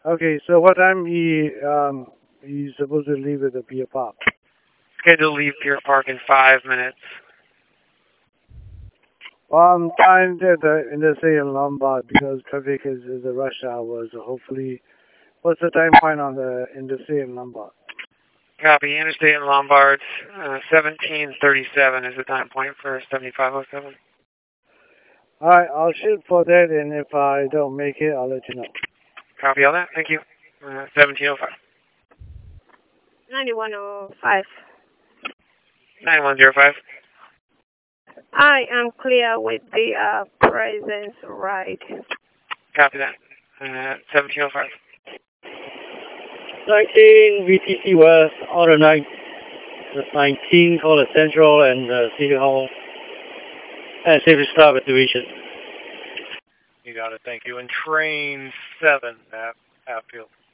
Okay, so what time he's supposed to leave at the Pier Park? Scheduled to leave Pier Park in 5 minutes. Well, I'm trying to interstate in Lombard because traffic is a rush hour, so hopefully, what's the time point on the interstate in Lombard? Copy. Interstate and Lombard, 1737 is the time point for 7507. Alright, I'll shoot for that, and if I don't make it, I'll let you know. Copy all that. Thank you. 1705. 9105. 9105. I am clear with the presence right. Copy that. 1705. 19 VTC West, Auto 9, 19, call it Central and City Hall. And safety stop at the region. You got it, thank you. And train 7 at Hatfield.